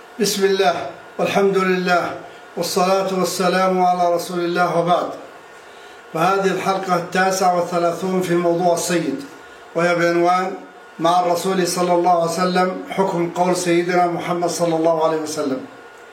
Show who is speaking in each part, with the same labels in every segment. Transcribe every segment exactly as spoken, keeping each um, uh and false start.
Speaker 1: بسم الله والحمد لله والصلاة والسلام على رسول الله، وبعد. فهذه الحلقة التاسعة والثلاثون في موضوع السيد، وهي بعنوان مع الرسول صلى الله عليه وسلم حكم قول سيدنا محمد صلى الله عليه وسلم،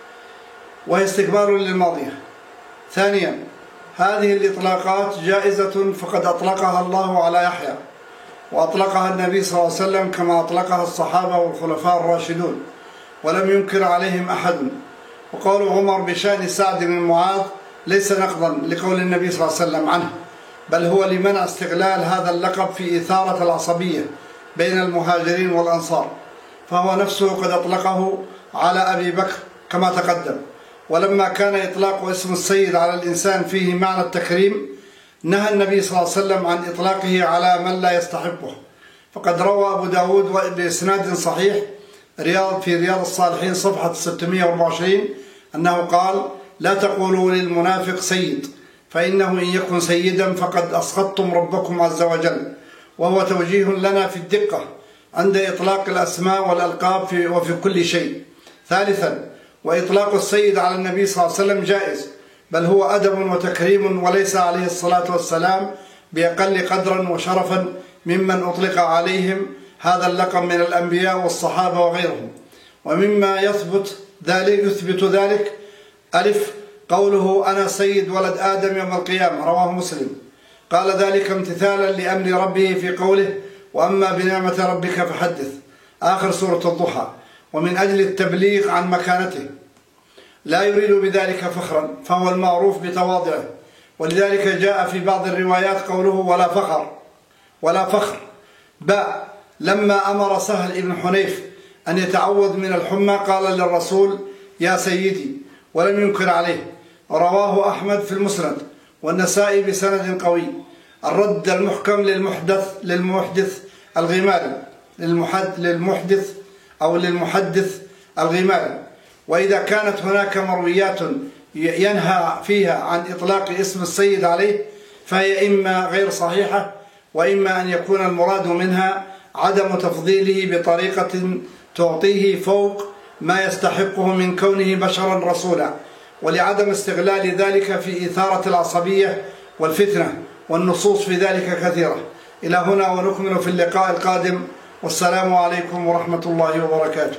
Speaker 1: وهي استكمال للماضية. ثانيا، هذه الإطلاقات جائزة، فقد أطلقها الله على يحيى، وأطلقها النبي صلى الله عليه وسلم كما أطلقها الصحابة والخلفاء الراشدون، ولم ينكر عليهم أحد. وقول عمر بشأن سعد بن معاذ ليس نقضا لقول النبي صلى الله عليه وسلم عنه، بل هو لمنع استغلال هذا اللقب في إثارة العصبية بين المهاجرين والأنصار، فهو نفسه قد أطلقه على أبي بكر كما تقدم. ولما كان إطلاق اسم السيد على الإنسان فيه معنى التكريم، نهى النبي صلى الله عليه وسلم عن إطلاقه على من لا يستحقه. فقد روى أبو داود بإسناد صحيح رياض في رياض الصالحين صفحة ستمائة وأربعة وعشرين أنه قال: لا تقولوا للمنافق سيد، فإنه إن يكن سيدا فقد أسخطتم ربكم عز وجل. وهو توجيه لنا في الدقة عند إطلاق الأسماء والألقاب في وفي كل شيء. ثالثا، وإطلاق السيد على النبي صلى الله عليه وسلم جائز، بل هو أدب وتكريم، وليس عليه الصلاة والسلام بأقل قدرا وشرفا ممن أطلق عليهم هذا اللقب من الأنبياء والصحابة وغيرهم. ومما يثبت ذلك يثبت ذلك ألف قوله: أنا سيد ولد آدم يوم القيامة، رواه مسلم. قال ذلك امتثالا لأمر ربه في قوله: وأما بنعمة ربك فحدث، آخر سورة الضحى، ومن أجل التبليغ عن مكانته، لا يريد بذلك فخرا، فهو المعروف بتواضعه. ولذلك جاء في بعض الروايات قوله: ولا فخر ولا فخر. باء لما أمر سهل بن حنيف أن يتعوذ من الحمى قال للرسول: يا سيدي، ولم ينكر عليه. رواه أحمد في المسند والنسائي بسند قوي. الرد المحكم للمحدث للمحدث الغماري للمحدث أو للمحدث الغماري. وإذا كانت هناك مرويات ينهى فيها عن إطلاق اسم السيد عليه، فهي إما غير صحيحة، وإما أن يكون المراد منها عدم تفضيله بطريقة تعطيه فوق ما يستحقه من كونه بشرا رسولا، ولعدم استغلال ذلك في إثارة العصبية والفتنة، والنصوص في ذلك كثيرة. إلى هنا، ونكمل في اللقاء القادم، والسلام عليكم ورحمة الله وبركاته.